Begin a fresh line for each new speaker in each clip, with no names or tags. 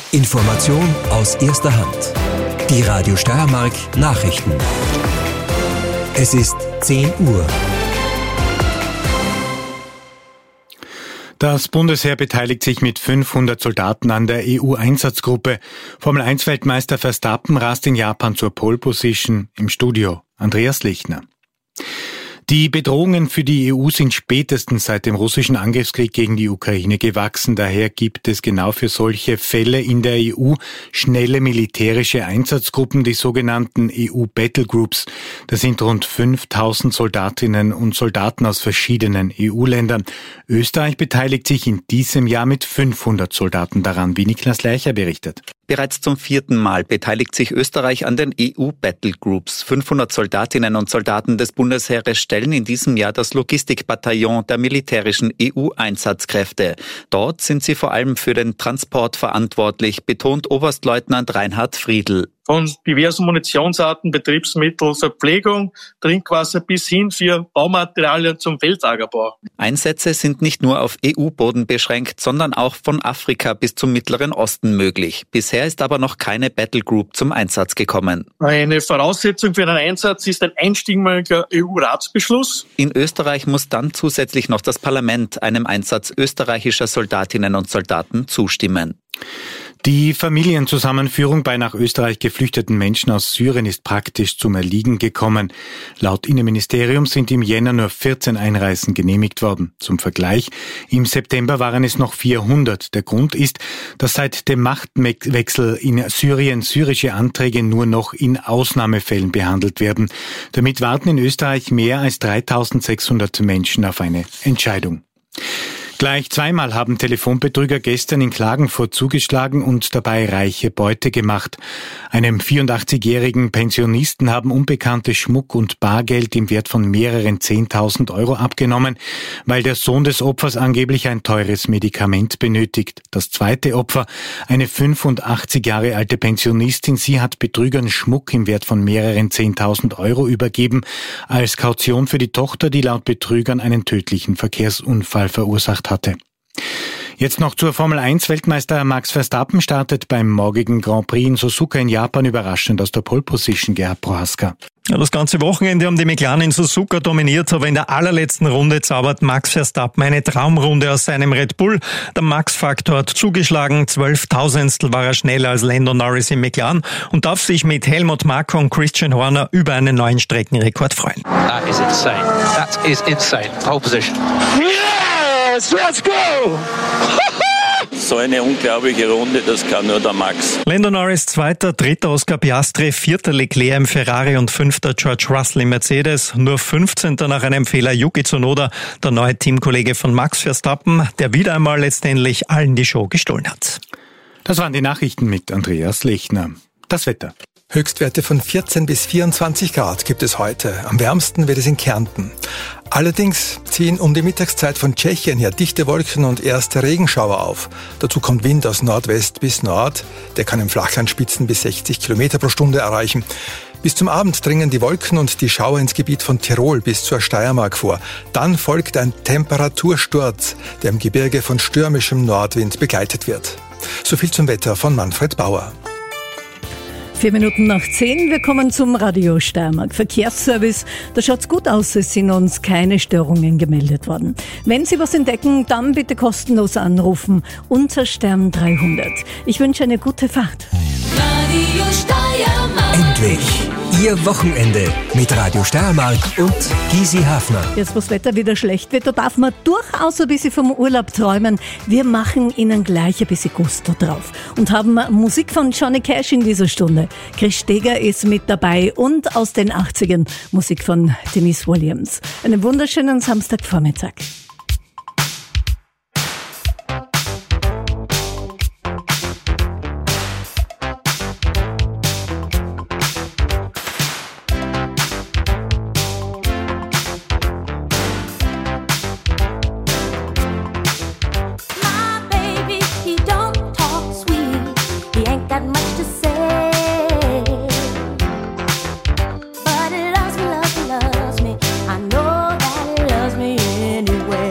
Information aus erster Hand. Die Radio Steiermark Nachrichten. Es ist 10 Uhr.
Das Bundesheer beteiligt sich mit 500 Soldaten an der EU-Einsatzgruppe. Formel-1-Weltmeister Verstappen rast in Japan zur Pole Position. Im Studio Andreas Lechner. Die Bedrohungen für die EU sind spätestens seit dem russischen Angriffskrieg gegen die Ukraine gewachsen. Daher gibt es genau für solche Fälle in der EU schnelle militärische Einsatzgruppen, die sogenannten EU-Battlegroups. Das sind rund 5000 Soldatinnen und Soldaten aus verschiedenen EU-Ländern. Österreich beteiligt sich in diesem Jahr mit 500 Soldaten daran, wie Niklas Leicher berichtet.
Bereits zum 4. Mal beteiligt sich Österreich an den EU-Battlegroups. 500 Soldatinnen und Soldaten des Bundesheeres stellen in diesem Jahr das Logistikbataillon der militärischen EU-Einsatzkräfte. Dort sind sie vor allem für den Transport verantwortlich, betont Oberstleutnant Reinhard Friedl.
Von diversen Munitionsarten, Betriebsmittel, Verpflegung, Trinkwasser bis hin für Baumaterialien zum Feldlagerbau.
Einsätze sind nicht nur auf EU-Boden beschränkt, sondern auch von Afrika bis zum Mittleren Osten möglich. Bisher ist aber noch keine Battlegroup zum Einsatz gekommen.
Eine Voraussetzung für einen Einsatz ist ein einstimmiger EU-Ratsbeschluss.
In Österreich muss dann zusätzlich noch das Parlament einem Einsatz österreichischer Soldatinnen und Soldaten zustimmen.
Die Familienzusammenführung bei nach Österreich geflüchteten Menschen aus Syrien ist praktisch zum Erliegen gekommen. Laut Innenministerium sind im Jänner nur 14 Einreisen genehmigt worden. Zum Vergleich, im September waren es noch 400. Der Grund ist, dass seit dem Machtwechsel in Syrien syrische Anträge nur noch in Ausnahmefällen behandelt werden. Damit warten in Österreich mehr als 3600 Menschen auf eine Entscheidung. Gleich zweimal haben Telefonbetrüger gestern in Klagenfurt zugeschlagen und dabei reiche Beute gemacht. Einem 84-jährigen Pensionisten haben Unbekannte Schmuck und Bargeld im Wert von mehreren 10.000 Euro abgenommen, weil der Sohn des Opfers angeblich ein teures Medikament benötigt. Das zweite Opfer, eine 85 Jahre alte Pensionistin, sie hat Betrügern Schmuck im Wert von mehreren 10.000 Euro übergeben, als Kaution für die Tochter, die laut Betrügern einen tödlichen Verkehrsunfall verursacht hatte. Jetzt noch zur Formel 1. Weltmeister Max Verstappen startet beim morgigen Grand Prix in Suzuka in Japan überraschend aus der Pole Position. Gerhard Prohaska.
Ja, das ganze Wochenende haben die McLaren in Suzuka dominiert, aber in der allerletzten Runde zaubert Max Verstappen eine Traumrunde aus seinem Red Bull. Der Max-Faktor hat zugeschlagen, 12.000 war er schneller als Lando Norris im McLaren und darf sich mit Helmut Marko und Christian Horner über einen neuen Streckenrekord freuen.
That is insane. That is insane. Pole position.
Yes, let's go! So eine unglaubliche Runde, das kann nur der Max.
Lando Norris Zweiter, Dritter Oscar Piastri, Vierter Leclerc im Ferrari und Fünfter George Russell im Mercedes. Nur 15. nach einem Fehler Yuki Tsunoda, der neue Teamkollege von Max Verstappen, der wieder einmal letztendlich allen die Show gestohlen hat.
Das waren die Nachrichten mit Andreas Lechner. Das Wetter.
Höchstwerte von 14 bis 24 Grad gibt es heute. Am wärmsten wird es in Kärnten. Allerdings ziehen um die Mittagszeit von Tschechien her dichte Wolken und erste Regenschauer auf. Dazu kommt Wind aus Nordwest bis Nord. Der kann im Flachland Spitzen bis 60 Kilometer pro Stunde erreichen. Bis zum Abend dringen die Wolken und die Schauer ins Gebiet von Tirol bis zur Steiermark vor. Dann folgt ein Temperatursturz, der im Gebirge von stürmischem Nordwind begleitet wird. So viel zum Wetter von Manfred Bauer.
4 Minuten nach 10, wir kommen zum Radio Steiermark Verkehrsservice. Da schaut's gut aus, es sind uns keine Störungen gemeldet worden. Wenn Sie was entdecken, dann bitte kostenlos anrufen. Unter Stern 300. Ich wünsche eine gute Fahrt.
Radio Steiermark. Endlich Ihr Wochenende mit Radio Steiermark und Gysi Hafner.
Jetzt, wo das Wetter wieder schlecht wird, da darf man durchaus ein bisschen vom Urlaub träumen. Wir machen Ihnen gleich ein bisschen Gusto drauf und haben Musik von Johnny Cash in dieser Stunde. Chris Steger ist mit dabei und aus den 80ern Musik von Denise Williams. Einen wunderschönen Samstagvormittag.
Loves me, I know that he loves me anyway.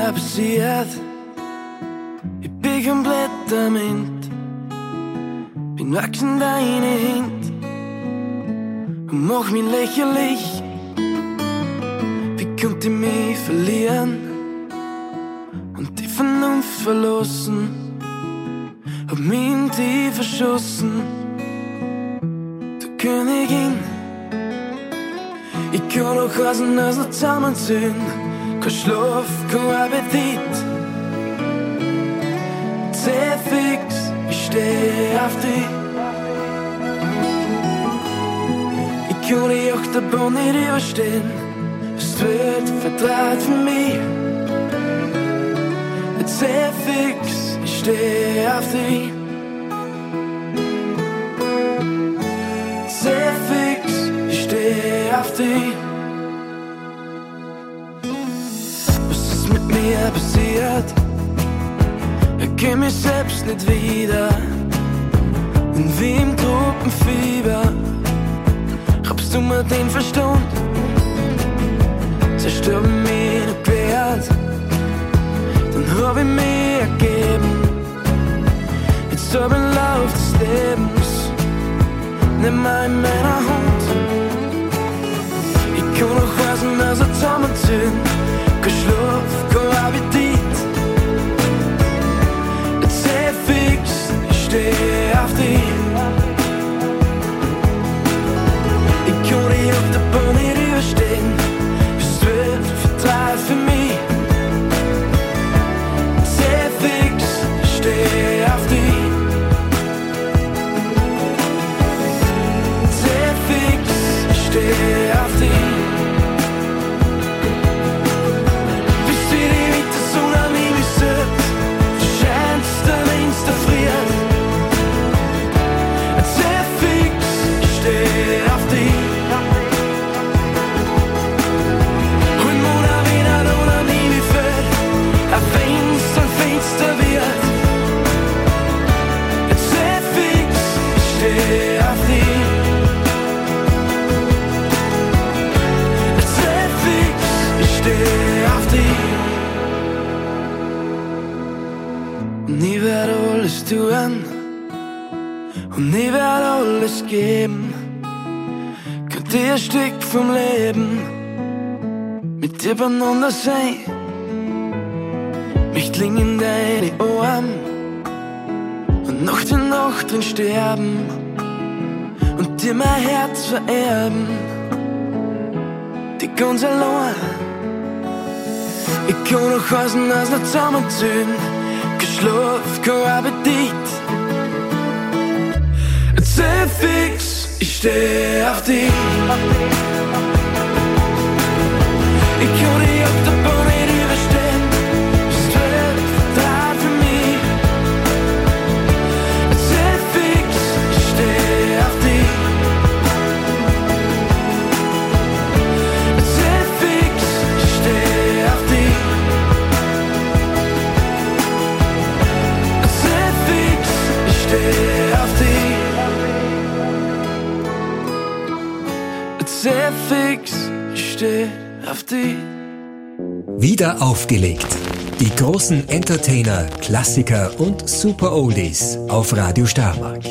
mir passiert. Ich bin komplett damit. Bin wachsen deine Hand und mach mich lächerlich. Wie konnte ich mich verlieren und die Vernunft verlassen? Hab mich in die verschossen, du Königin. Ich kann auch Hasen aus noch zusammenziehen. Kein Schlaf, kein Appetit. Sehr fix, ich steh auf dich. Ich kann die Achterbahn nicht überstehen. Es wird vertraut für mich. Sehr fix, ich steh auf dich. Sehr fix, ich steh auf dich. Was ist mit mir passiert? Ich kenn mich selbst nicht wieder. Und wie im Gruppenfieber raubst du mir den Verstand. Zerstört mich noch quert. Dann hab ich mich ergeben. Jetzt hab ich den Lauf des Lebens nimm mal in meiner Hand. Ich kann noch Hasen aus der zusammenziehen. Kein Schlaf, kein Appetit. Jetzt sehr fix, ich steh auf dich. Ich kann die Achterbahn nicht überstehen. Es wird vertraut für mich. Sehr fix, ich steh auf dich. Steh auf dich. Bis wie die Wintersonne an mich sitzt, scheinst du, wenn's da friert. Sehr fix, ich steh auf dich. Und Mona wieder ohne mich wie fällt, auch wenn's dann finster wird. Sehr fix, ich steh auf dich. Steh auf dich. Und ich werd alles tun und ich werd alles geben. Könnt ihr ein Stück vom Leben mit dir beieinander sein? Mich klingen deine Ohren und Nacht in Nacht drin sterben und dir mein Herz vererben. Die ganz allein. Ich kann noch Hasen aus noch zusammenziehen. Kein Schlaf, kein Appetit. Sehr fix, ich steh auf dich. Ich kann die Achterbahn nicht überstehen. Es wird vertraut für mich. Sehr fix, ich steh auf dich. Sehr fix, ich steh auf dich. Ich steh auf dich. Sehr fix, ich steh auf dich.
Wieder aufgelegt. Die großen Entertainer, Klassiker und Super Oldies auf Radio Steiermark.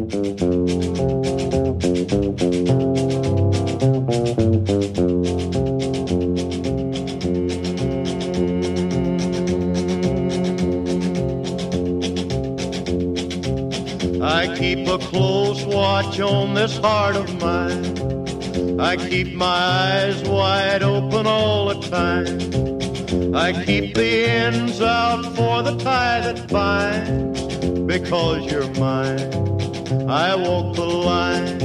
I keep a close watch on this heart of mine. I keep my eyes wide open all the time. I keep the ends out for the tie that binds. Because you're mine, I walk the line.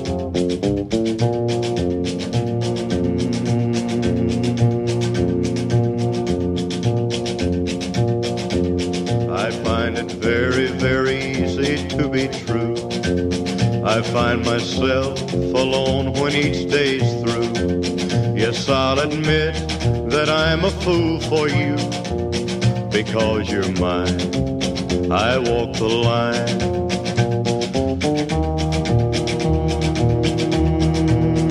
I find it very, very easy to be true. I find myself alone when each day's through. Yes, I'll admit that I'm a fool for you. Because you're mine, I walk the line.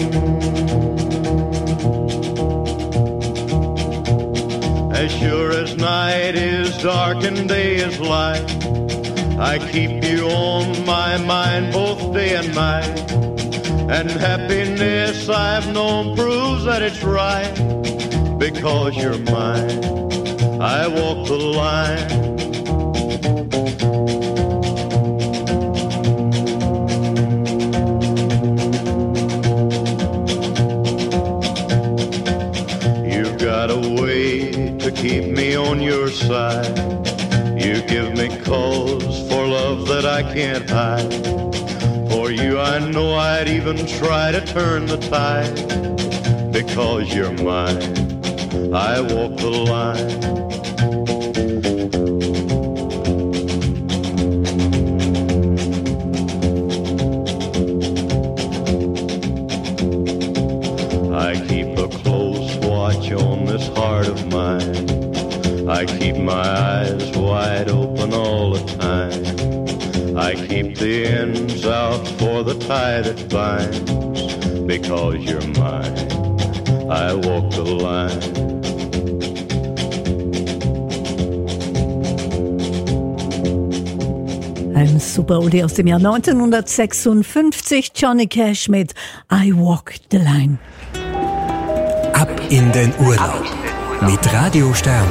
As sure as darkened day is light. I keep you on my mind both day and night. And happiness I've known proves that it's right. Because you're mine, I walk the line. You've got a way to keep me on your side. You give me cause for love that I can't hide. For you I know I'd even try to turn the tide. Because you're mine, I walk the line. I keep a close watch on this heart of mine. I keep my eyes wide open all the time. I keep the ends out for the tie that binds. Because you're mine, I walk the line.
Ein super Oldie aus dem Jahr 1956, Johnny Cash mit I Walk the Line.
Ab in den Urlaub mit Radio Steiermark.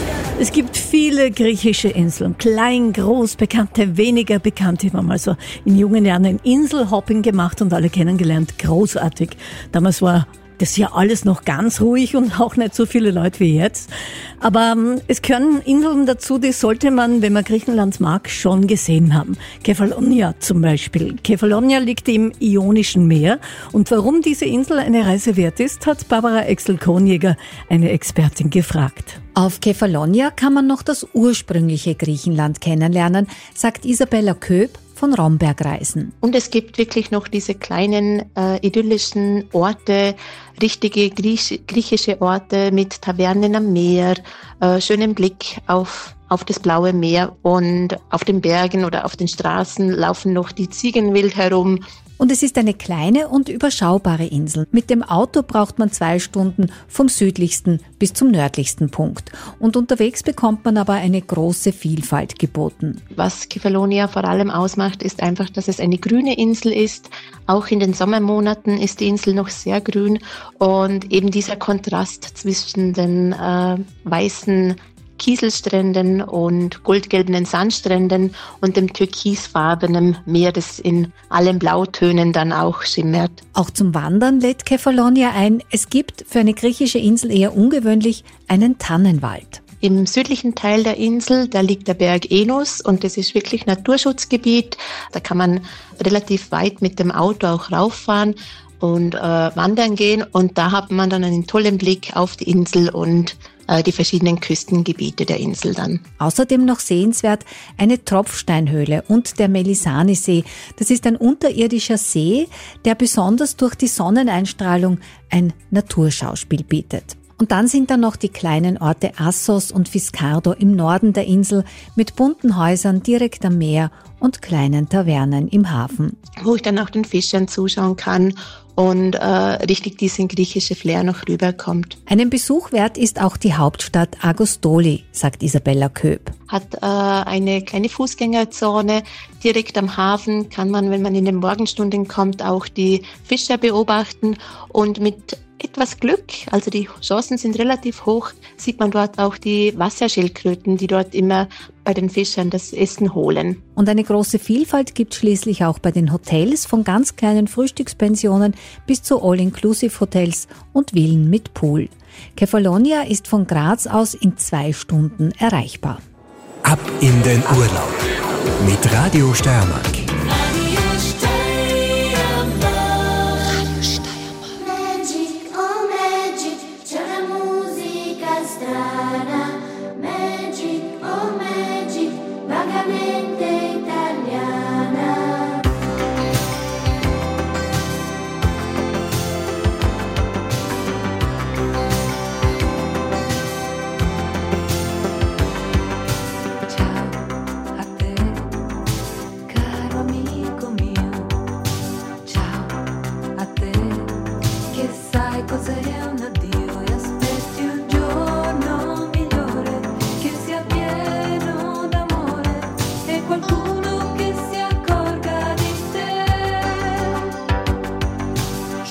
Es gibt viele griechische Inseln, klein, groß, bekannte, weniger bekannte. Ich habe mal so in jungen Jahren ein Inselhopping gemacht und alle kennengelernt. Großartig. Damals war das ja alles noch ganz ruhig und auch nicht so viele Leute wie jetzt. Aber es gehören Inseln dazu, die sollte man, wenn man Griechenland mag, schon gesehen haben. Kefalonia zum Beispiel. Kefalonia liegt im Ionischen Meer. Und warum diese Insel eine Reise wert ist, hat Barbara Exel-Kronjäger, eine Expertin, gefragt.
Auf Kefalonia kann man noch das ursprüngliche Griechenland kennenlernen, sagt Isabella Köb von Romberg-Reisen.
Und es gibt wirklich noch diese kleinen idyllischen Orte, richtige griechische Orte mit Tavernen am Meer, schönen Blick auf das blaue Meer, und auf den Bergen oder auf den Straßen laufen noch die Ziegen wild herum.
Und es ist eine kleine und überschaubare Insel. Mit dem Auto braucht man 2 Stunden vom südlichsten bis zum nördlichsten Punkt. Und unterwegs bekommt man aber eine große Vielfalt geboten.
Was Kefalonia vor allem ausmacht, ist einfach, dass es eine grüne Insel ist. Auch in den Sommermonaten ist die Insel noch sehr grün. Und eben dieser Kontrast zwischen den weißen Kieselstränden und goldgelben Sandstränden und dem türkisfarbenen Meer, das in allen Blautönen dann auch schimmert.
Auch zum Wandern lädt Kefalonia ein. Es gibt für eine griechische Insel eher ungewöhnlich einen Tannenwald.
Im südlichen Teil der Insel, da liegt der Berg Enus und das ist wirklich Naturschutzgebiet. Da kann man relativ weit mit dem Auto auch rauffahren und wandern gehen, und da hat man dann einen tollen Blick auf die Insel und die verschiedenen Küstengebiete der Insel dann.
Außerdem noch sehenswert eine Tropfsteinhöhle und der Melisani-See. Das ist ein unterirdischer See, der besonders durch die Sonneneinstrahlung ein Naturschauspiel bietet. Und dann sind da noch die kleinen Orte Assos und Fiskardo im Norden der Insel mit bunten Häusern direkt am Meer und kleinen Tavernen im Hafen.
Wo ich dann auch den Fischern zuschauen kann und richtig diesen griechische Flair noch rüberkommt.
Einen Besuch wert ist auch die Hauptstadt Agostoli, sagt Isabella Köb.
Hat eine kleine Fußgängerzone. Direkt am Hafen kann man, wenn man in den Morgenstunden kommt, auch die Fischer beobachten, und mit etwas Glück, also die Chancen sind relativ hoch, sieht man dort auch die Wasserschildkröten, die dort immer bei den Fischern das Essen holen.
Und eine große Vielfalt gibt schließlich auch bei den Hotels, von ganz kleinen Frühstückspensionen bis zu All-Inclusive-Hotels und Villen mit Pool. Kefalonia ist von Graz aus in 2 Stunden erreichbar.
Ab in den Urlaub mit Radio Steiermark.
Cos'è un addio e aspetti un giorno migliore che sia pieno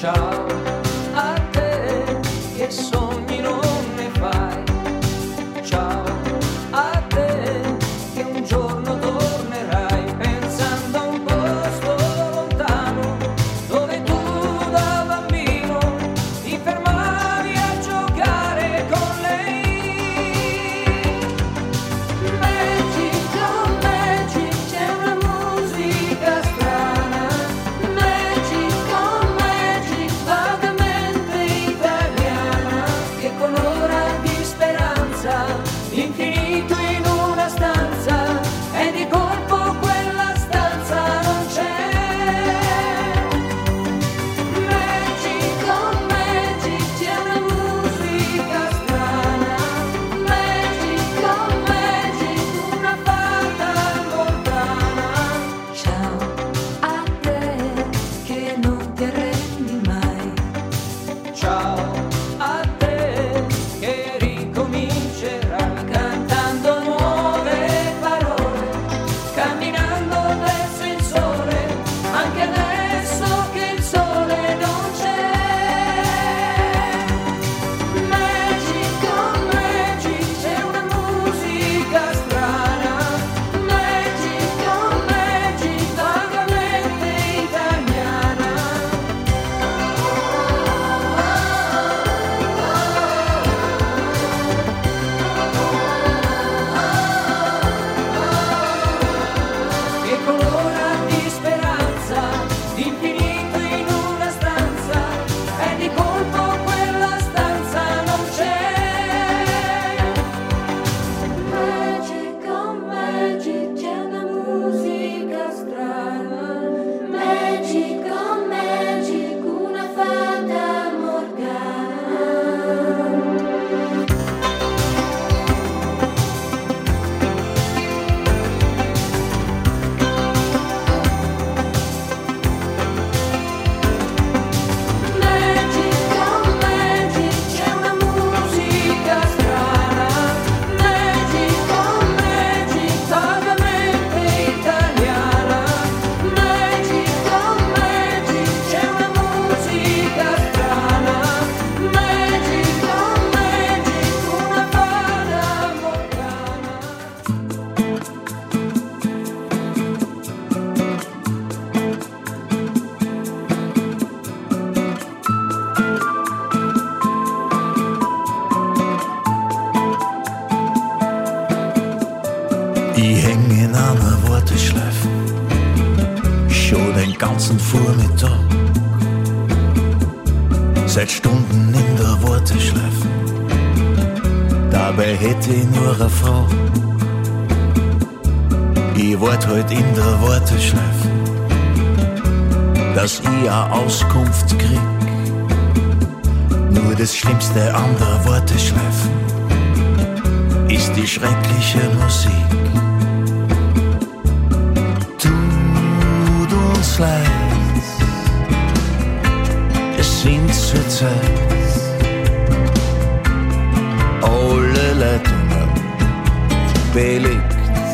Ciao a te che sogni non ne fai. Ciao a te che un giorno tornerai pensando a un posto lontano dove tu da bambino ti fermavi a giocare con lei. Magic, magic, c'è una musica strana. Magic, magic, vagamente italiana, che colora di speranza l'infinito in una stanza, e di colpo quella stanza non c'è. Magic, magic, c'è una musica strana. Magic, magic, una fata lontana. Ciao a te che non ti arrendi mai. Ciao a te che ricomincerai cantando nuove parole, camminando verso il sole, anche adesso che il sole non c'è. Magic, magic, c'è una musica strana. Magic, magic, vagamente italiana. Che colora di speranza l'infinito in una stanza, e di colpo quella stanza non c'è. Magic, oh magic, c'è una musica strana. Magic, oh magic, una fata morgana. Magic, oh magic, c'è una musica strana. Magic, oh magic, vagamente italiana. Magic, oh magic, c'è una musica strana. Magic, oh magic, una fata morgana.
Ich häng in einer Warteschleife schon den ganzen Vormittag. Seit Stunden in der Warteschleife, dabei hätte ich nur eine Frage. Ich wart halt in der Warteschleife, dass ich eine Auskunft krieg. Nur das Schlimmste an der Warteschleife ist die schreckliche Musik. Tut uns leid, es sind zurzeit alle Leitungen belegt.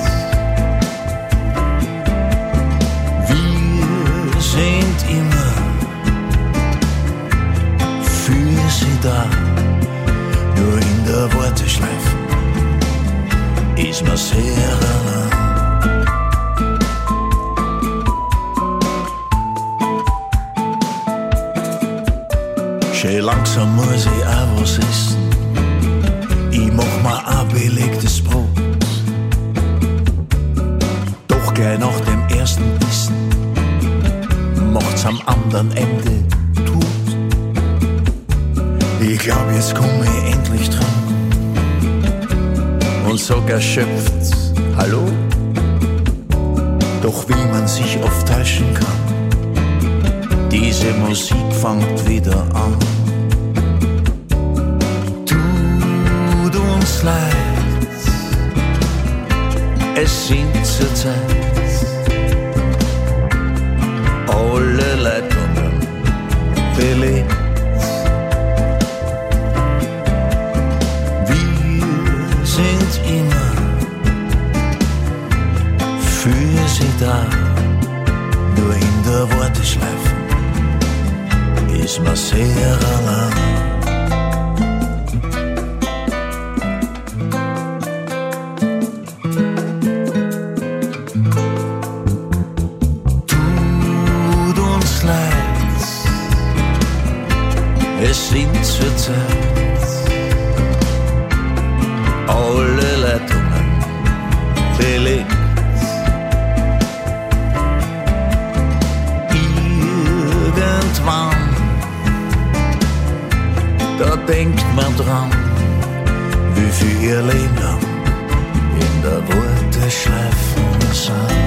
Wir sind immer für sie da, nur in der Warteschleife ist man sehr allein. Schön langsam muss ich auch was essen. Ich mach mir ein belegtes Brot. Doch gleich nach dem ersten Bissen macht's am anderen Ende tot. Ich glaub, jetzt komm ich endlich dran und sag erschöpft Hallo. Doch wie man sich oft täuschen kann, diese Musik fängt wieder an. Tut uns leid, es sind zurzeit alle Leitungen belegt. Wir sind immer für sie da, nur in der Warteschleife ist mir sehr allein. Tut uns leid, es sind zurzeit alle Leitungen belegt. Irgendwann, da denkt man dran, wie viel ihr Leben lang in der Warteschleife sind.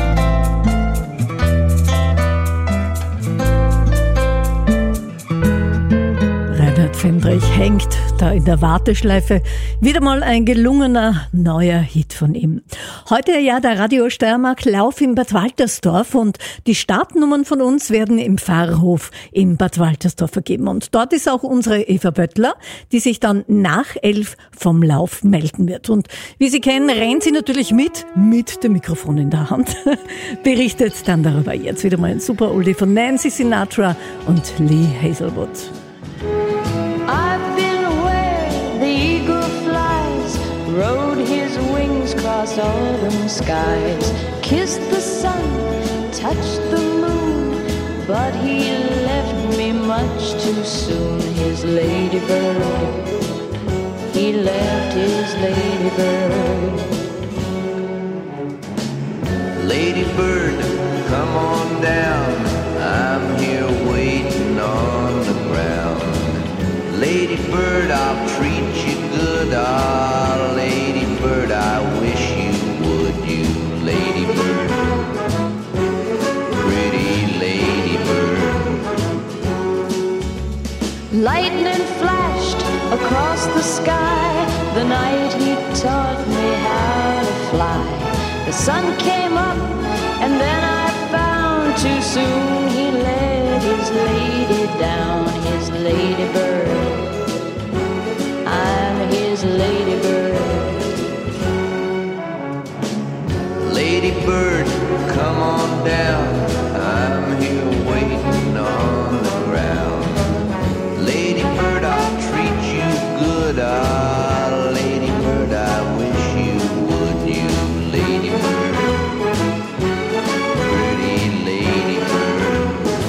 Reinhard Fendrich hängt da in der Warteschleife. Wieder mal ein gelungener neuer Hit von ihm. Heute ja der Radio Steiermark Lauf in Bad Waltersdorf und die Startnummern von uns werden im Pfarrhof in Bad Waltersdorf vergeben. Und dort ist auch unsere Eva Böttler, die sich dann nach 11 vom Lauf melden wird. Und wie Sie kennen, rennt sie natürlich mit dem Mikrofon in der Hand. Berichtet dann darüber. Jetzt wieder mal ein super Oldie von Nancy Sinatra und Lee Hazelwood.
I've been where the eagle flies, rode his wings across autumn skies, kissed the sun, touched the moon, but he left me much too soon. His ladybird, he left his ladybird.
Ladybird, come on down, I'm here waiting on the ground. Ladybird, I'll treat you good. Ah, ladybird, I wish you would. You ladybird, pretty ladybird.
Lightning flashed across the sky the night he taught me how to fly. The sun came up and then I found too soon he let his lady down. His ladybird, I'm his ladybird.
Ladybird, come on down, I'm here waiting on the ground. Ladybird, I'll treat you good. Ah, ladybird, I wish you would. You ladybird, pretty ladybird.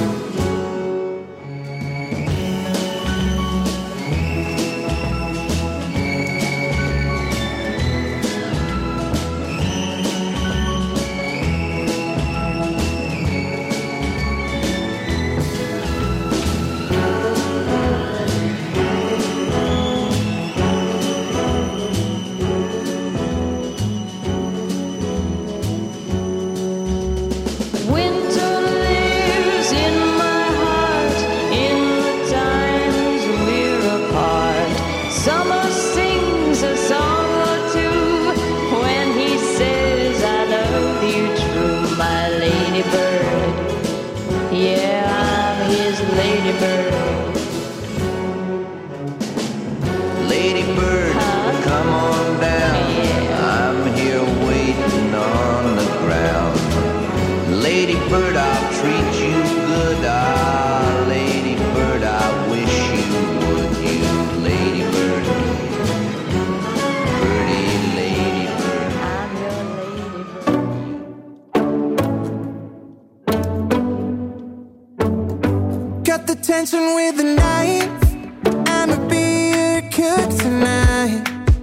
Tension with a knife, I'm a beer cook tonight.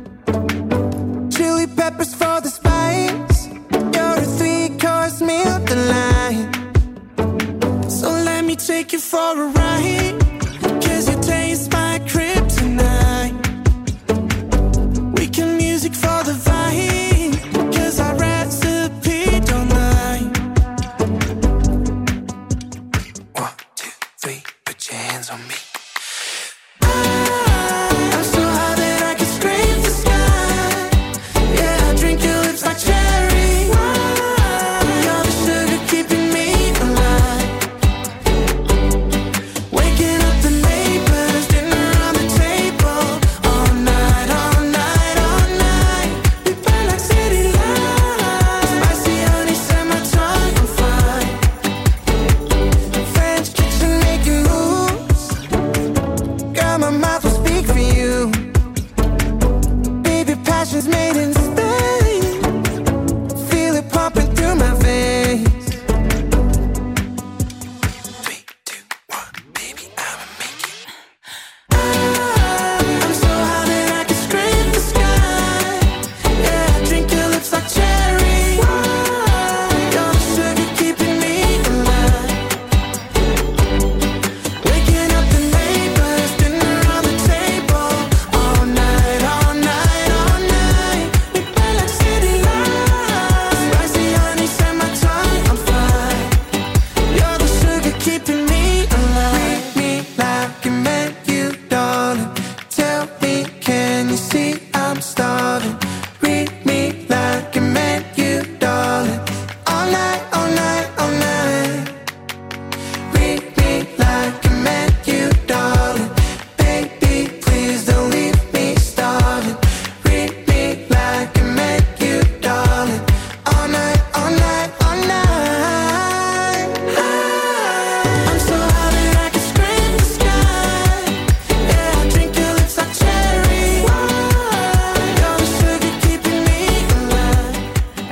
Chili peppers for the spice, you're a 3-course meal delight. So let me take you for a ride, 'cause you taste my kryptonite. We can music for the vibe, 'cause our recipe don't lie. 1, 2, 3, put your hands on me. I'm so high that I can scrape the sky. Yeah, I drink your lips like cherry wine. You're the sugar keeping me alive. Waking up the neighbors, dinner on the table. All night, all night, all night. We burn like city lights. Spicy honey set my tongue on fire. French kitchen making moves.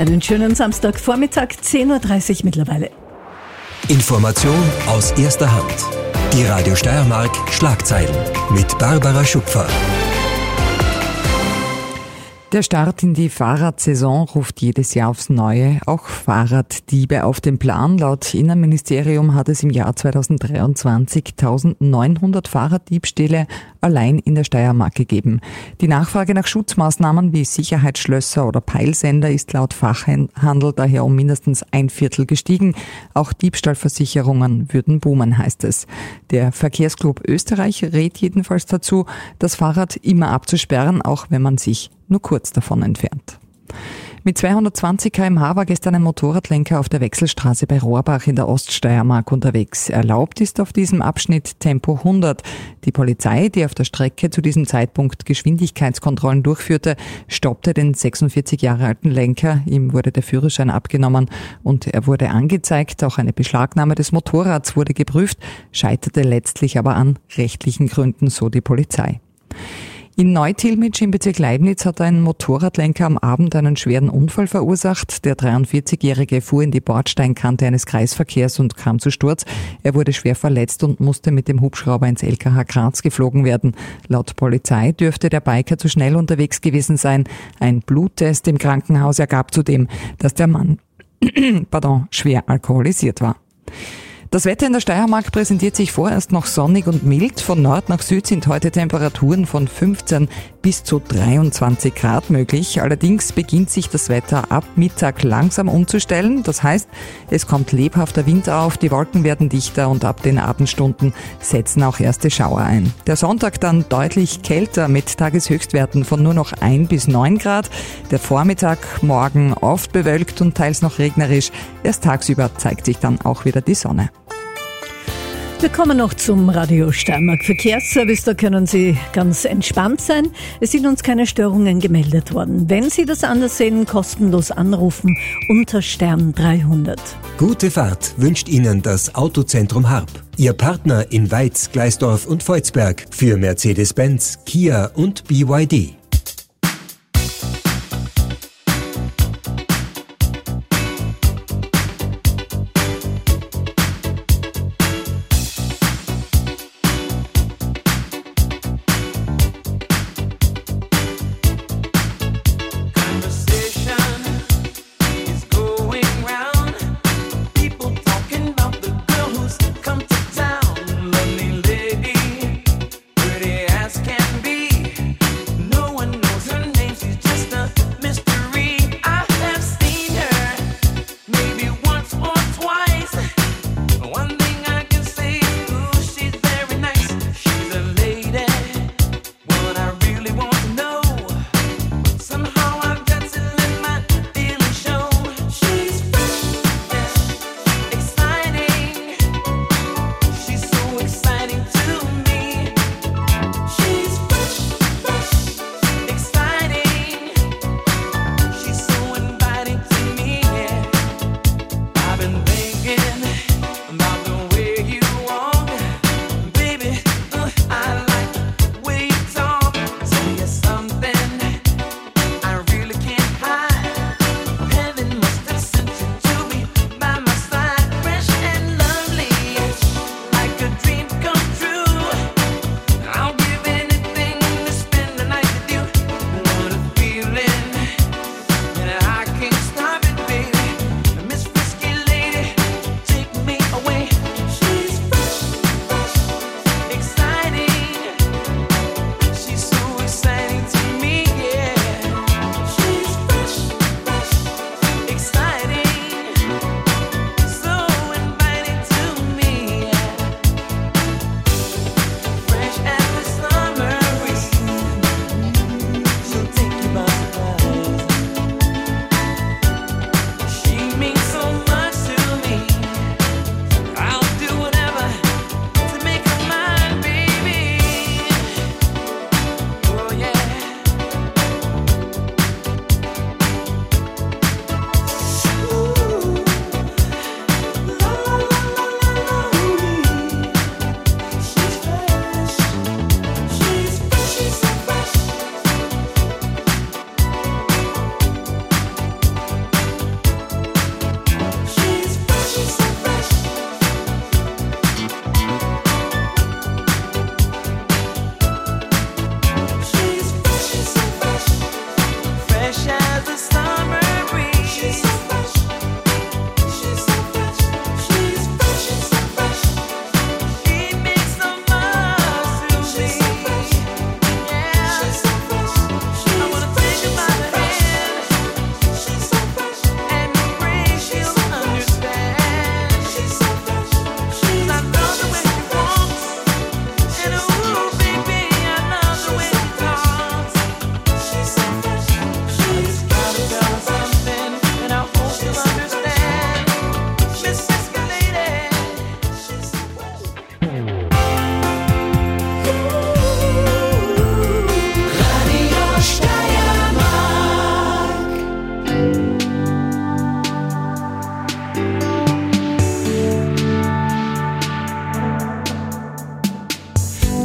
Einen schönen Samstagvormittag, 10.30 Uhr mittlerweile.
Information aus erster Hand. Die Radio Steiermark Schlagzeilen mit Barbara Schupfer.
Der Start in die Fahrradsaison ruft jedes Jahr aufs Neue auch Fahrraddiebe auf den Plan. Laut Innenministerium hat es im Jahr 2023 1900 Fahrraddiebstähle allein in der Steiermark gegeben. Die Nachfrage nach Schutzmaßnahmen wie Sicherheitsschlösser oder Peilsender ist laut Fachhandel daher um mindestens 1/4 gestiegen. Auch Diebstahlversicherungen würden boomen, heißt es. Der Verkehrsclub Österreich rät jedenfalls dazu, das Fahrrad immer abzusperren, auch wenn man sich nur kurz davon entfernt. Mit 220 km/h war gestern ein Motorradlenker auf der Wechselstraße bei Rohrbach in der Oststeiermark unterwegs. Erlaubt ist auf diesem Abschnitt Tempo 100. Die Polizei, die auf der Strecke zu diesem Zeitpunkt Geschwindigkeitskontrollen durchführte, stoppte den 46 Jahre alten Lenker. Ihm wurde der Führerschein abgenommen und er wurde angezeigt. Auch eine Beschlagnahme des Motorrads wurde geprüft, scheiterte letztlich aber an rechtlichen Gründen, so die Polizei. In Neutilmitsch im Bezirk Leibniz hat ein Motorradlenker am Abend einen schweren Unfall verursacht. Der 43-Jährige fuhr in die Bordsteinkante eines Kreisverkehrs und kam zu Sturz. Er wurde schwer verletzt und musste mit dem Hubschrauber ins LKH Graz geflogen werden. Laut Polizei dürfte der Biker zu schnell unterwegs gewesen sein. Ein Bluttest im Krankenhaus ergab zudem, dass der Mann schwer alkoholisiert war. Das Wetter in der Steiermark präsentiert sich vorerst noch sonnig und mild. Von Nord nach Süd sind heute Temperaturen von 15 bis zu 23 Grad möglich. Allerdings beginnt sich das Wetter ab Mittag langsam umzustellen. Das heißt, es kommt lebhafter Wind auf, die Wolken werden dichter und ab den Abendstunden setzen auch erste Schauer ein. Der Sonntag dann deutlich kälter mit Tageshöchstwerten von nur noch 1 bis 9 Grad. Der Vormittag morgen oft bewölkt und teils noch regnerisch. Erst tagsüber zeigt sich dann auch wieder die Sonne.
Wir kommen noch zum Radio Steiermark Verkehrsservice. Da können Sie ganz entspannt sein. Es sind uns keine Störungen gemeldet worden. Wenn Sie das anders sehen, kostenlos anrufen unter Stern 300.
Gute Fahrt wünscht Ihnen das Autozentrum Harp. Ihr Partner in Weiz, Gleisdorf und Volzberg für Mercedes-Benz, Kia und BYD.
No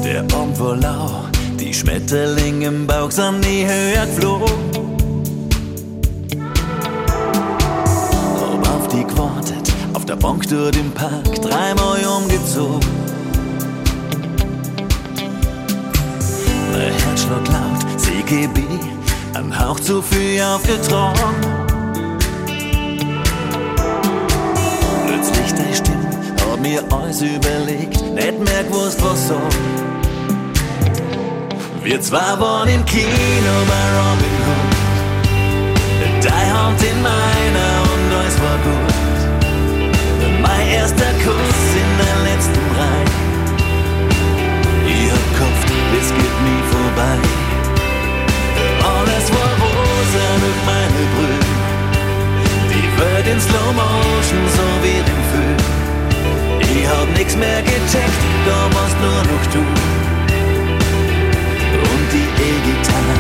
Der Abend war lau, die Schmetterlinge im Bauch sind nie höher geflogen. Hab auf die gewartet, auf der Bank dort im Park, 3-mal umgezogen. Mein Herzschlag laut, CGB, ein Hauch zu viel aufgetragen. Plötzlich deine Stimme, hab mir alles überlegt, nicht mehr gewusst, was sagen. Wir zwei waren im Kino bei Robin Hood, deine Hand in meiner und alles war gut. Mein erster Kuss in der letzten Reihe. Ich hab gehofft, es geht nie vorbei. Alles war rosa durch meine Brühe, die Welt in Slow Motion, so wie im Film. Ich hab nix mehr gecheckt, da warst nur noch du. Und die E-Gitarre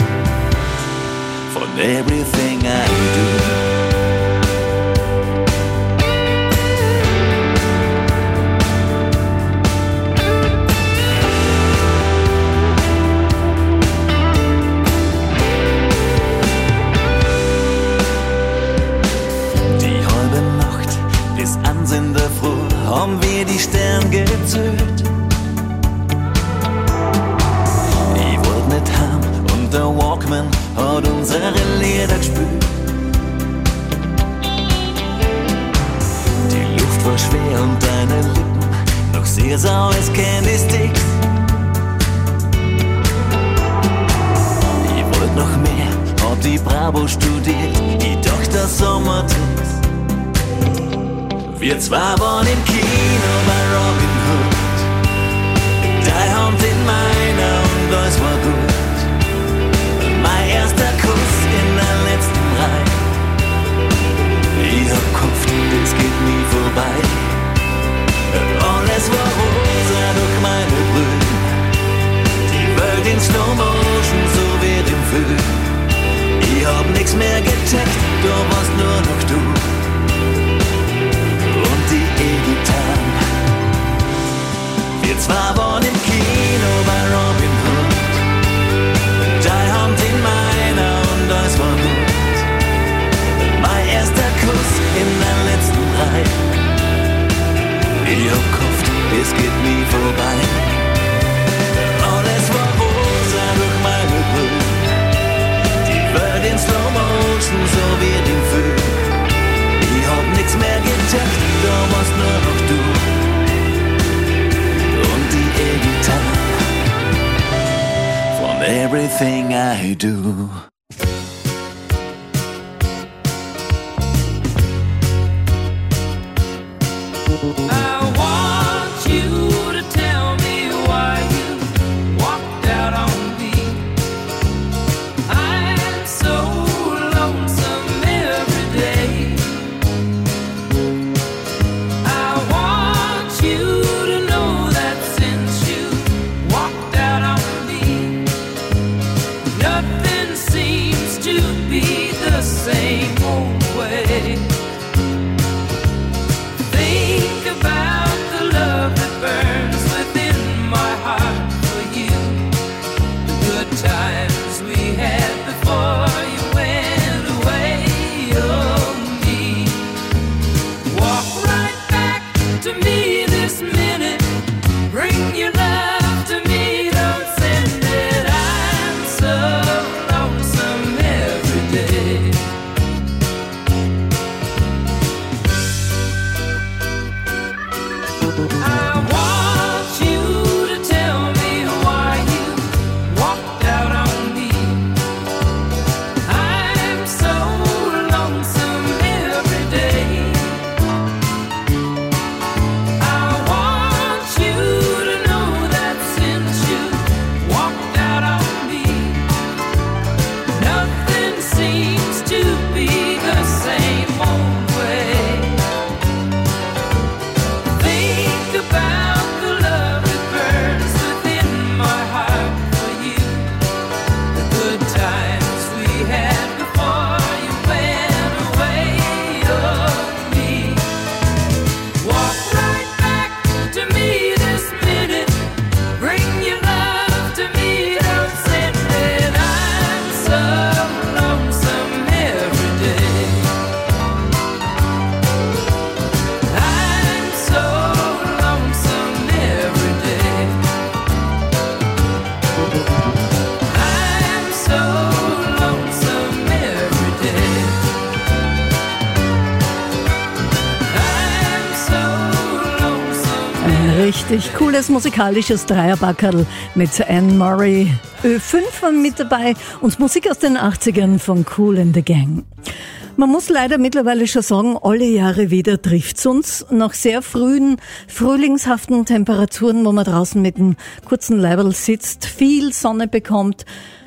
von Everything I Do. Die halbe Nacht bis ans in der Früh haben wir die Sterne gezählt. Der Walkman hat unsere Lieder gespielt. Die Luft war schwer und deine Lippen noch sehr sauer als Candy Sticks. Ich wollte noch mehr, hab die Bravo studiert, ich dachte das Sommertricks. Wir zwei waren im Kino bei Robin Hood, deine Hand in meiner und alles war gut. Mein erster Kuss in der letzten Reihe. Ich hab gehofft, das geht nie vorbei. Alles war rosa durch meine Brühe, die Welt in Slow Motion, so wie im Film. Ich hab nix mehr gecheckt, da warst nur noch du. Und die E-Gitarre. Wir zwei waren im Kino bei Robin Hood, deine Hand in meiner und alles war gut. Mein erster Kuss in der letzten Reihe. Ich hab gehofft, es geht nie vorbei. Alles war rosa durch meine Brühe, die Welt in Slow Motion, so wie im Film. Ich hab nix mehr gecheckt, da warst nur noch du. Und die E-Gitarre von Everything I Do.
I want you to tell me why you walked out on me. I'm so lonesome every day. I want you to know that since you walked out on me, nothing seems
Richtig cooles musikalisches Dreierbackerl mit Anne Murray. Ö5 war mit dabei und Musik aus den 80ern von Kool and the Gang. Man muss leider mittlerweile schon sagen, alle Jahre wieder trifft's uns. Nach sehr frühen, frühlingshaften Temperaturen, wo man draußen mit einem kurzen Leiberl sitzt, viel Sonne bekommt,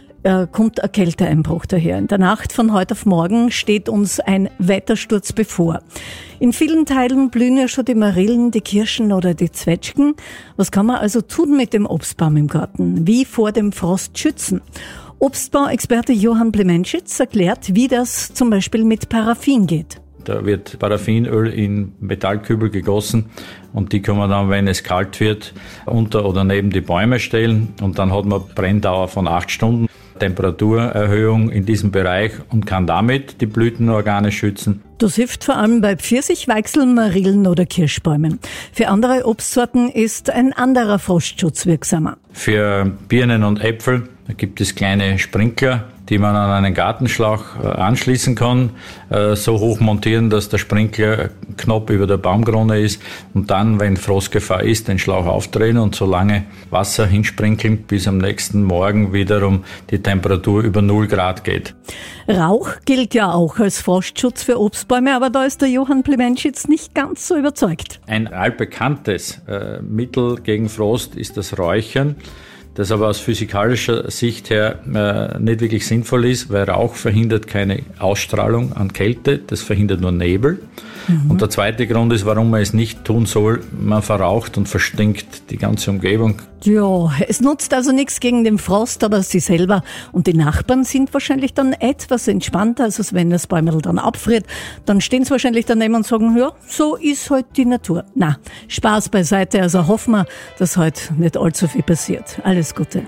kommt ein Kälteeinbruch daher. In der Nacht von heute auf morgen steht uns ein Wettersturz bevor. In vielen Teilen blühen ja schon die Marillen, die Kirschen oder die Zwetschgen. Was kann man also tun mit dem Obstbaum im Garten? Wie vor dem Frost schützen? Obstbauexperte Johann Plemenschitz erklärt, wie das zum Beispiel mit Paraffin geht.
Da wird Paraffinöl in Metallkübel gegossen und die kann man dann, wenn es kalt wird, unter oder neben die Bäume stellen und dann hat man Brenndauer von 8 Stunden. Temperaturerhöhung in diesem Bereich und kann damit die Blütenorgane schützen.
Das hilft vor allem bei Pfirsich, Weichseln, Marillen oder Kirschbäumen. Für andere Obstsorten ist ein anderer Frostschutz wirksamer.
Für Birnen und Äpfel gibt es kleine Sprinkler, die man an einen Gartenschlauch anschließen kann, so hoch montieren, dass der Sprinklerknopf über der Baumkrone ist und dann, wenn Frostgefahr ist, den Schlauch aufdrehen und so lange Wasser hinsprinkeln, bis am nächsten Morgen wiederum die Temperatur über 0 Grad geht.
Rauch gilt ja auch als Frostschutz für Obstbäume, aber da ist der Johann Plemenschitz nicht ganz so überzeugt.
Ein altbekanntes Mittel gegen Frost ist das Räuchern, das aber aus physikalischer Sicht her nicht wirklich sinnvoll ist, weil Rauch verhindert keine Ausstrahlung an Kälte, das verhindert nur Nebel. Und der zweite Grund ist, warum man es nicht tun soll, man verraucht und verstinkt die ganze Umgebung.
Ja, es nutzt also nichts gegen den Frost, aber Sie selber und die Nachbarn sind wahrscheinlich dann etwas entspannter, also wenn das Bäumerl dann abfriert, dann stehen sie wahrscheinlich daneben und sagen, ja, so ist halt die Natur. Na, Spaß beiseite, also hoffen wir, dass heute nicht allzu viel passiert. Alles Gute.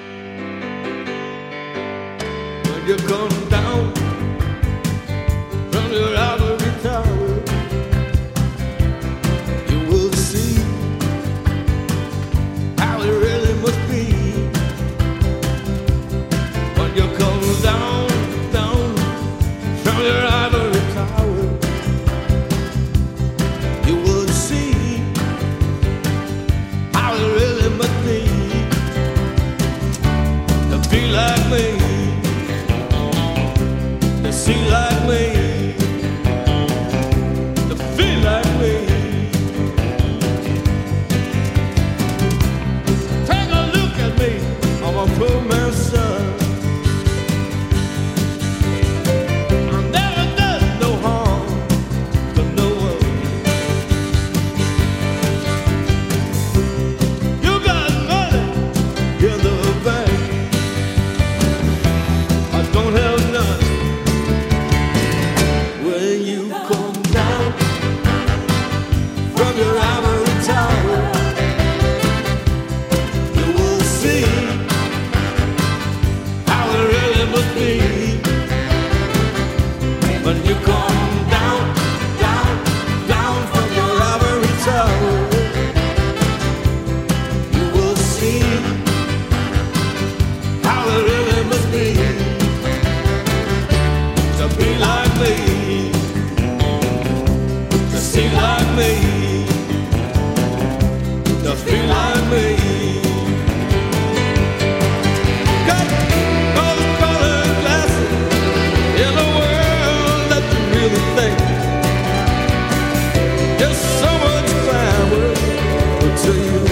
Like me, to see like me, to feel like me. Take a look at me, I'm a poor man's son. I never done no harm to no one. You got money in the bank. Don't have none. When you come down from your ivory tower, you will see how it really must be. When you come down, down, down from your ivory tower, you will see how it really must be. To be like me, to see like me, to feel like me. Got rose-colored glasses in a world that you really think. There's so much glamour to you.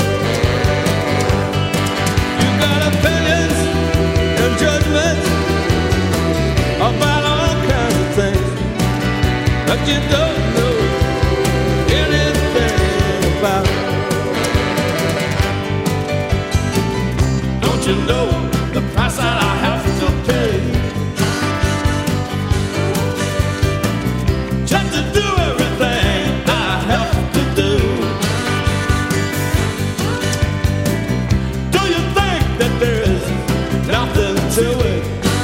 You got opinions and judgments about all kinds of things that you don't know anything about. Don't you know the price that I have to pay just to do everything I have to do? Do you think that there's nothing to it?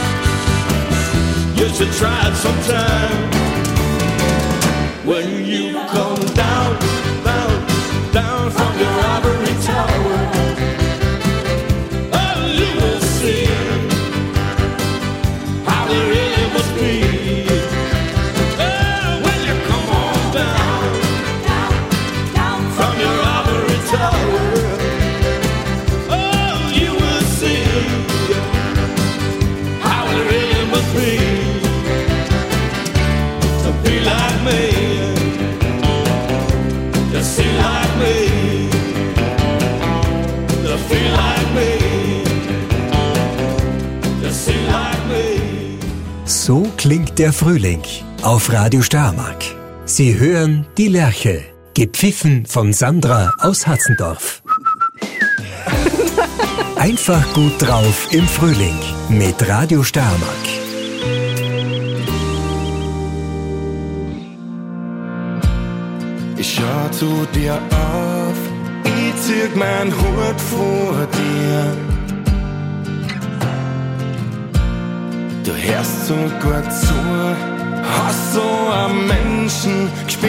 You should try it sometime. When you come down, down, down from your ivory tower, oh, you will see how it really must be. Oh, when you come on down, down, down from your ivory tower.
der Frühling auf Radio Steiermark. Sie hören die Lerche, gepfiffen von Sandra aus Hatzendorf. Einfach gut drauf im Frühling mit Radio Steiermark.
Ich schau zu dir auf, ich zieh mein Hut vor dir. Du hörst so gut zu, hast so am Menschen gespielt.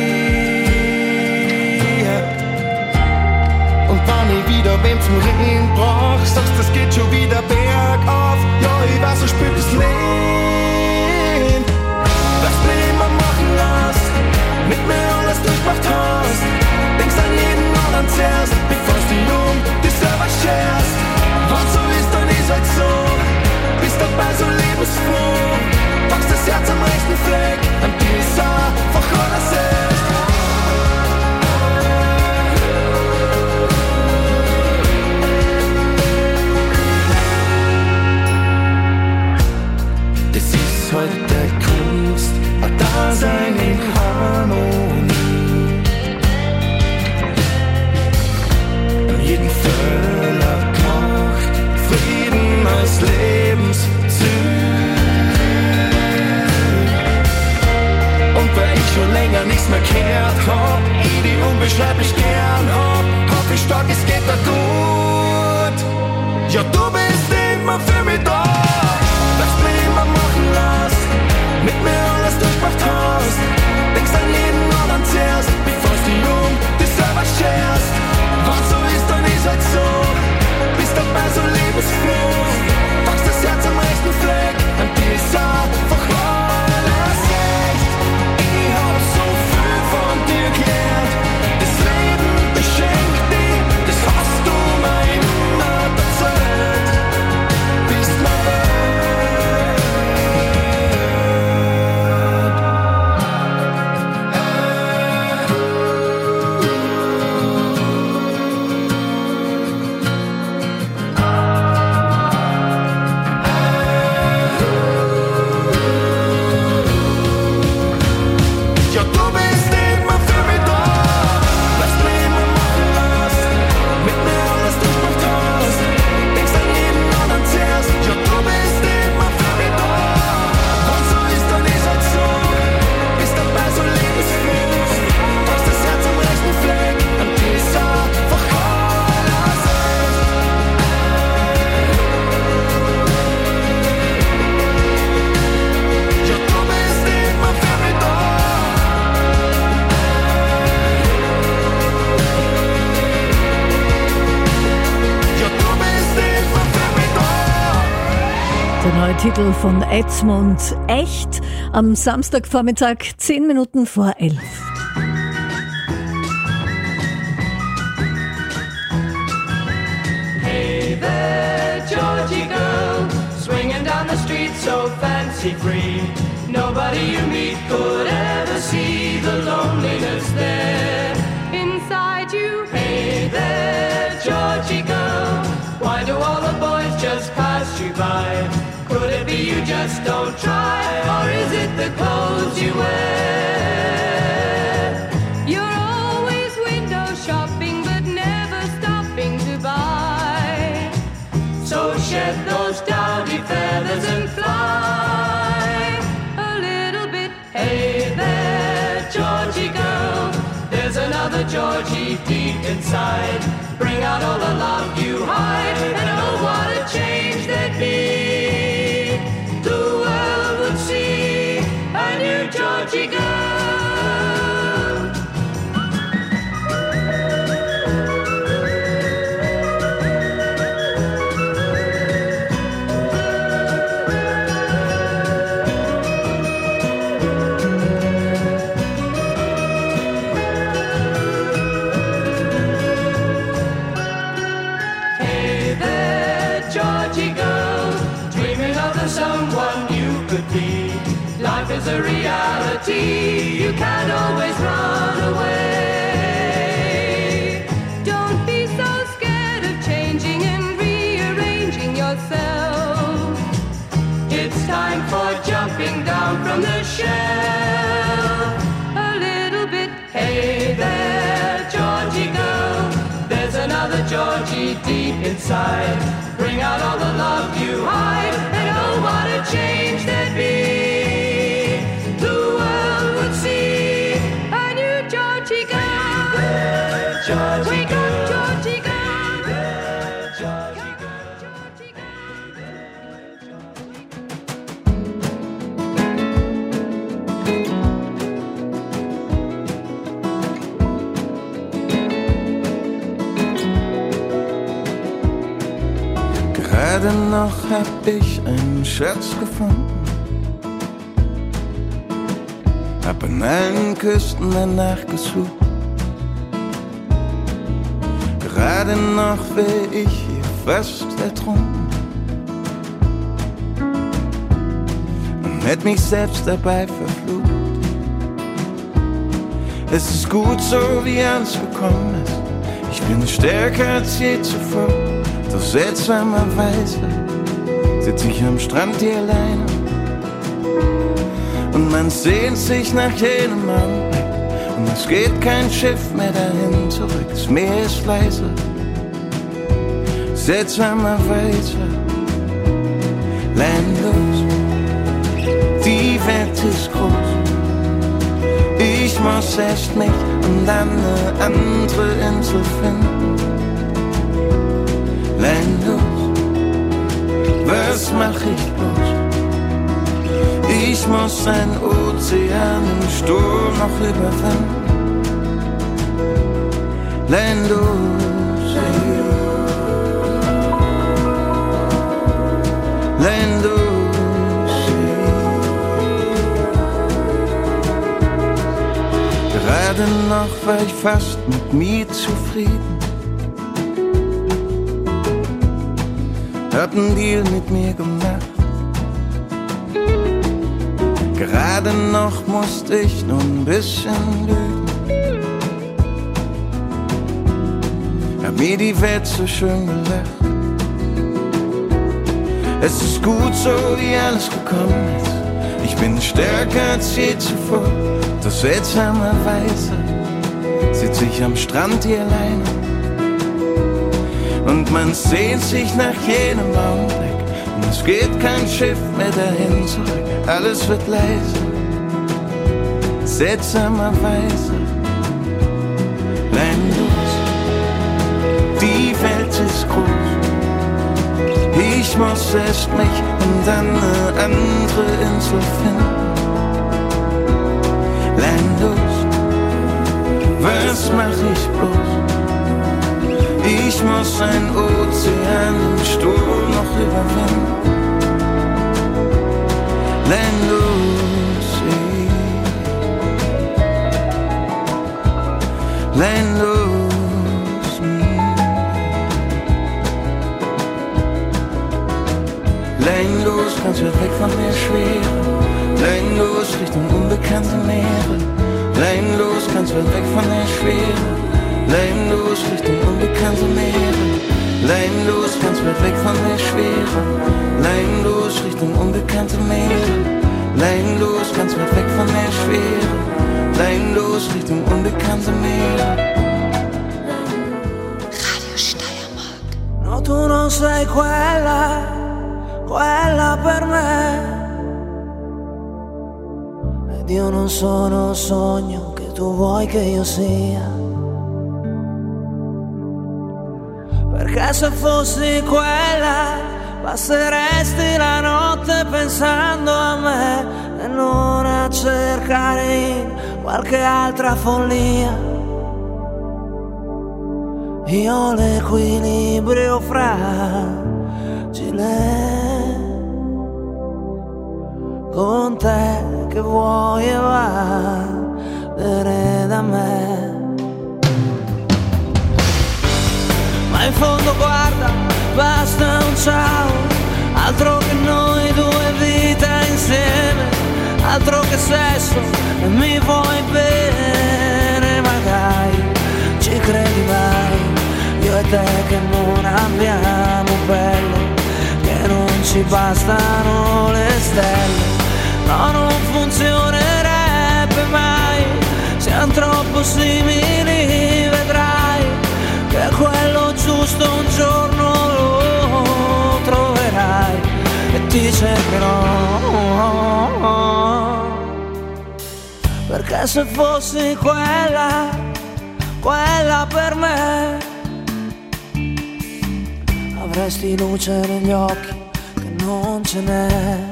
Und wenn ich wieder wem zum Reden brauch, sagst das geht schon wieder bergauf. Ja, ich weiß, so spielt das Leben. Was mir immer machen lässt, mit mir alles durchmacht hast. Denkst an jeden anderen zuerst, bevor du dich selber scherst. Was so ist, dann ist halt so. Bist dabei so lebensfroh, packst das Herz am rechten Fleck, an dieser Woche alles ist. Das ist halt der Kunst, ein Dasein in Harmonie. An jeden Fehler gemacht, Frieden als Lebensziel. Und weil ich schon länger nichts mehr gehört hab, ich die unbeschreiblich gern hab ich stark, es geht da gut. Ja, du bist immer für mich da, was mir immer machen lässt, mit mir alles durchmacht hast. Denkst an jeden anderen zuerst, bevor du dich selber scherst. Was so ist, dann ist halt so. Bist dabei so lebensfroh, packst das Herz am rechten Fleck, an dieser Woche alles echt. Ich hab so viel von dir gelernt, das Leben beschenkt dich, das hast du mir immer erzählt. Bist mir
Titel von Edmund Echt am Samstagvormittag 10 Minuten vor 11.
Hey there, Georgie girl, swinging down the street so fancy free. Nobody you meet could ever see the loneliness there inside you. Hey there, Georgie girl, why do all the boys just pass you by? Could it be you just don't try, or is it the clothes you wear?
You're always window shopping, but never stopping to buy.
So shed those dowdy feathers and fly
a little bit.
Hey there, Georgie girl, there's another Georgie deep inside. Bring out all the love you hide, and oh, what a change there'd be. A new Georgie girl. Hey there, Georgie girl, dreaming of the someone you could be. Life is a reality, you can't always run away.
Don't be so scared of changing and rearranging yourself.
It's time for jumping down
from the shell. A little bit, hey there, Georgie girl. There's another Georgie deep inside. Bring out all the love you hide, and oh, what a change there'd be. The world would see a new Georgie girl. Georgie Wake girl. Up, Georgie girl.
Gerade noch hab ich einen Schatz gefunden, hab an allen Küsten danach gesucht. Gerade noch wär ich hier fast ertrunken und hätt mich selbst dabei verflucht. Es ist gut so, wie alles gekommen ist. Ich bin stärker als je zuvor. Doch seltsamerweise sitz ich am Strand hier alleine und man sehnt sich nach jenem Augenblick und es geht kein Schiff mehr dahin zurück. Das Meer ist leise, seltsamerweise landlos. Die Welt ist groß, ich muss erst mich und dann eine andere Insel finden. Landlos, was mach ich bloß? Ich muss einen Ozean im Sturm noch überwinden. Landlos, landlos. Gerade noch war ich fast mit mir zufrieden. Hab einen Deal mit mir gemacht. Gerade noch musste ich nur ein bisschen lügen. Hab mir die Welt so schön gelacht. Es ist gut so, wie alles gekommen ist. Ich bin stärker als je zuvor. Doch seltsamerweise sitz ich am Strand hier alleine und man sehnt sich nach jenem Augenblick und es geht kein Schiff mehr dahin zurück. Alles wird leise, seltsamerweise landlos. Die Welt ist groß, ich muss erst mich und dann eine andere Insel finden. Landlos, was mach ich bloß? Ich muss ein Ozean im Sturm noch überwinden. Landlos, landlos. Landlos, ganz weit weg von der Schwere. Landlos, Richtung unbekannte Meere. Landlos, ganz weit weg von der Schwere. Leinlos Richtung unbekannte Meere. Leinlos, ganz weit weg von der Schwere. Leinlos Richtung unbekannte Meere. Leinlos, ganz weit weg von der Schwere. Leinlos Richtung unbekannte Meere.
Radio Steiermark.
No, tu non sei quella per me. Ed io non sono il sogno che tu vuoi che io sia. Perché se fossi quella passeresti la notte pensando a me e non a cercare in qualche altra follia. Io ho l'equilibrio fragile con te che vuoi evadere da me. Ma in fondo guarda, basta un ciao, altro che noi due vite insieme, altro che sesso, e mi vuoi bene magari, ci credi mai, io e te che non abbiamo pelle, che non ci bastano le stelle, no, non funzionerebbe mai. Siamo troppo simili, vedrai che quello giusto un giorno lo troverai e ti cercherò. Perché se fossi quella per me, avresti luce negli occhi che non ce n'è.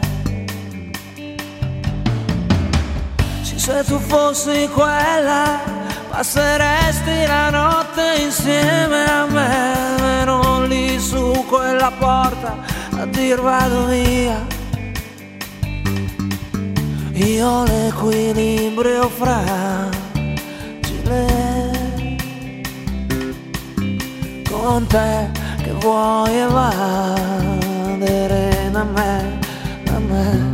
Se tu fossi quella, passeresti la notte insieme a me, ero lì su quella porta a dir vado via. Io l'equilibrio fragile, con te che vuoi evadere da me, da me.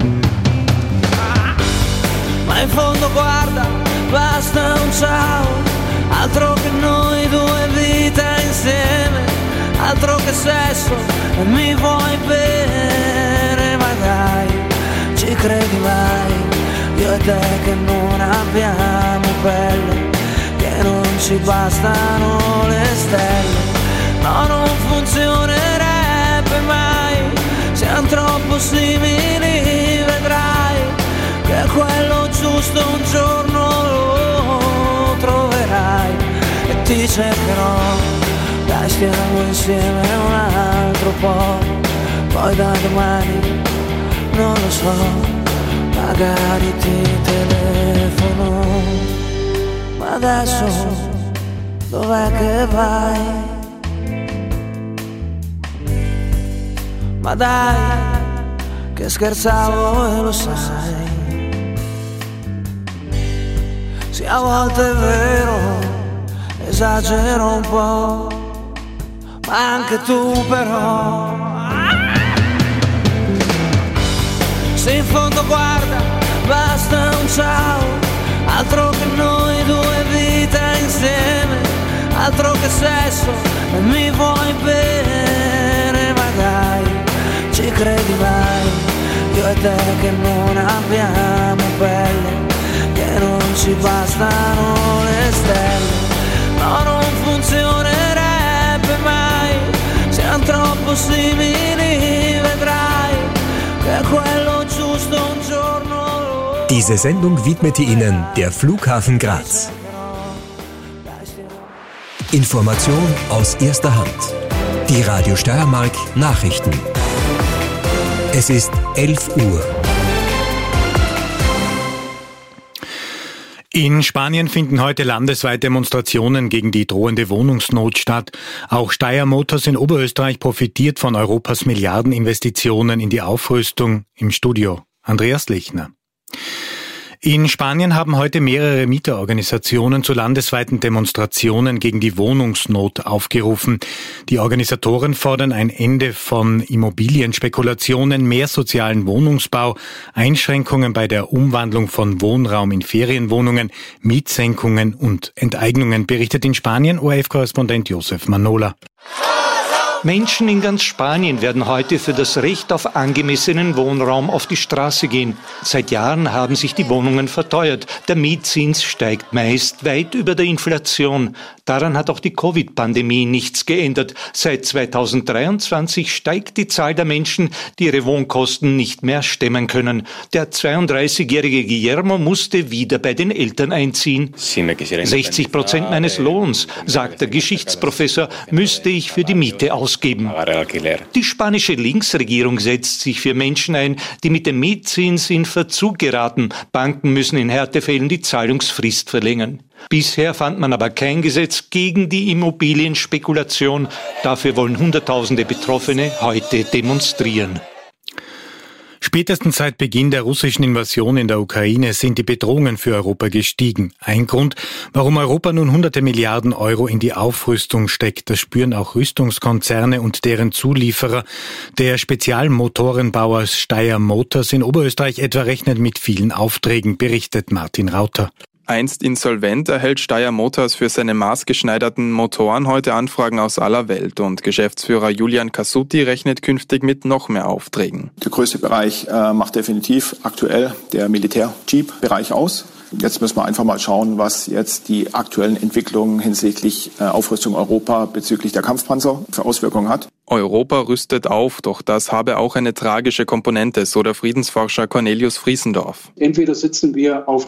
Ma in fondo guarda, basta un ciao, altro che noi due vita insieme, altro che sesso, e mi vuoi bene, ma dai, ci credi mai? Io e te che non abbiamo pelle, che non ci bastano le stelle, no, non funzionerebbe mai, siamo troppo simili, vedrai che quello giusto un giorno lo troverai e ti cercherò. Dai, stiamo insieme un altro po', poi da domani non lo so, magari ti telefono, ma adesso dov'è che vai? Ma dai, che scherzavo e lo sai. Sì, a volte è vero, esagero un po', ma anche tu però. Se in fondo guarda, basta un ciao, altro che noi due vita insieme, altro che sesso, e mi vuoi bene, ma dai, ci credi mai? Io e te che non abbiamo pelle, che non ci bastano le stelle, no, non funzionerebbe mai, siamo troppo simili, vedrai che quello giusto un giorno.
Diese Sendung widmete Ihnen der Flughafen Graz. Information aus erster Hand. Die Radio Steiermark Nachrichten. Es ist 11 Uhr.
In Spanien finden heute landesweit Demonstrationen gegen die drohende Wohnungsnot statt. Auch Steyr Motors in Oberösterreich profitiert von Europas Milliardeninvestitionen in die Aufrüstung. Im Studio Andreas Lechner. In Spanien haben heute mehrere Mieterorganisationen zu landesweiten Demonstrationen gegen die Wohnungsnot aufgerufen. Die Organisatoren fordern ein Ende von Immobilienspekulationen, mehr sozialen Wohnungsbau, Einschränkungen bei der Umwandlung von Wohnraum in Ferienwohnungen, Mietsenkungen und Enteignungen, berichtet in Spanien ORF-Korrespondent Josef Manola.
Menschen in ganz Spanien werden heute für das Recht auf angemessenen Wohnraum auf die Straße gehen. Seit Jahren haben sich die Wohnungen verteuert. Der Mietzins steigt meist weit über der Inflation. Daran hat auch die Covid-Pandemie nichts geändert. Seit 2023 steigt die Zahl der Menschen, die ihre Wohnkosten nicht mehr stemmen können. Der 32-jährige Guillermo musste wieder bei den Eltern einziehen. 60% meines Lohns, sagt der Geschichtsprofessor, müsste ich für die Miete ausgeben. Die spanische Linksregierung setzt sich für Menschen ein, die mit dem Mietzins in Verzug geraten. Banken müssen in Härtefällen die Zahlungsfrist verlängern. Bisher fand man aber kein Gesetz gegen die Immobilienspekulation. Dafür wollen Hunderttausende Betroffene heute demonstrieren.
Spätestens seit Beginn der russischen Invasion in der Ukraine sind die Bedrohungen für Europa gestiegen. Ein Grund, warum Europa nun hunderte Milliarden Euro in die Aufrüstung steckt. Das spüren auch Rüstungskonzerne und deren Zulieferer. Der Spezialmotorenbauer Steyr Motors in Oberösterreich etwa rechnet mit vielen Aufträgen, berichtet Martin Rauter.
Einst insolvent, erhält Steyr Motors für seine maßgeschneiderten Motoren heute Anfragen aus aller Welt und Geschäftsführer Julian Casutti rechnet künftig mit noch mehr Aufträgen.
Der größte Bereich macht definitiv aktuell der Militär-Jeep-Bereich aus. Jetzt müssen wir einfach mal schauen, was jetzt die aktuellen Entwicklungen hinsichtlich Aufrüstung Europa bezüglich der Kampfpanzer für Auswirkungen hat.
Europa rüstet auf, doch das habe auch eine tragische Komponente, so der Friedensforscher Cornelius Friesendorf.
Entweder sitzen wir auf